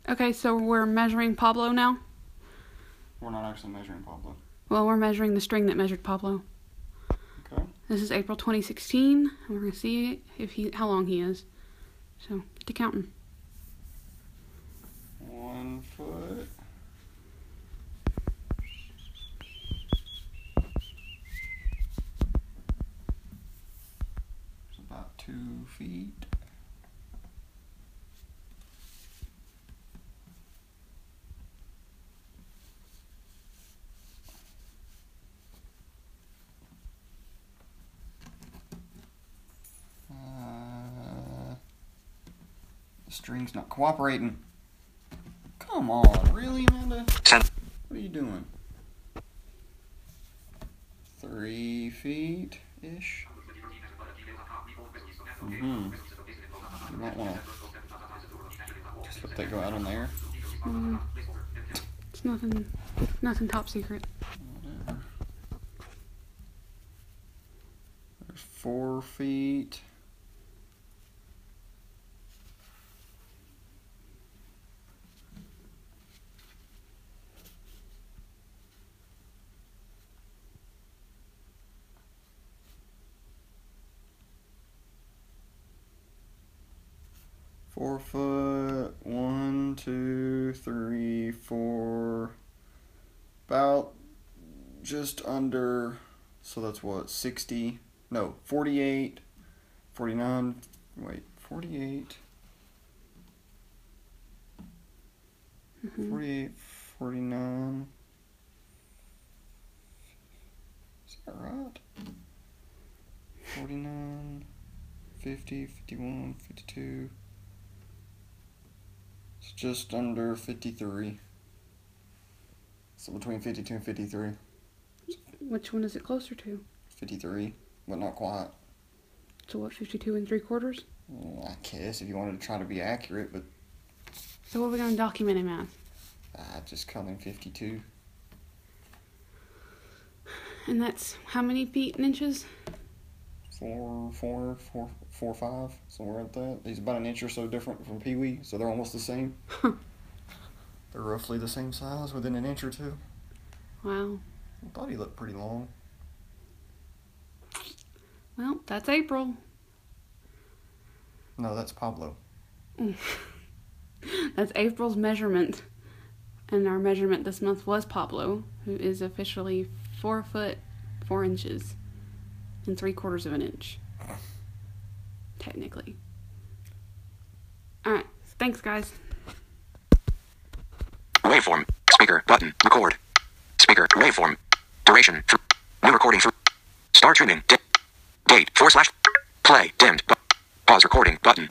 Okay, so we're measuring Pablo now? We're not actually measuring Pablo. Well, we're measuring the string that measured Pablo. Okay. This is April 2016, and we're going to see how long he is. So, get to counting. 1 foot. It's about 2 feet. The string's not cooperating. Come on, really, Amanda? 10. What are you doing? 3 feet-ish. You might want to just let that go out on there. It's nothing top secret. Whatever. There's 4 feet. Four foot, 1, 2, 3, 4, about just under, so that's what, 60, no, 48, 49, wait, 48, 48, 49, is that right? 49, 50, 51, 52, it's just under 53. So between 52 and 53. Which one is it closer to? 53, but not quite. So what, 52 3/4? I guess if you wanted to try to be accurate, but So what are we going to document him as? I just come in 52. And that's how many feet and inches? 4, 5, somewhere like that. He's about an inch or so different from Pee Wee, so they're almost the same. They're roughly the same size, within an inch or two. Wow. I thought he looked pretty long. Well, that's April. No, that's Pablo. That's April's measurement. And our measurement this month was Pablo, who is officially 4 foot 4 inches and 3/4 of an inch. Technically. Alright, thanks guys. Waveform. Speaker. Button. Record. Speaker. Waveform. Duration. New recording. Start tuning. Date. /. Play. Dimmed. Pause recording. Button.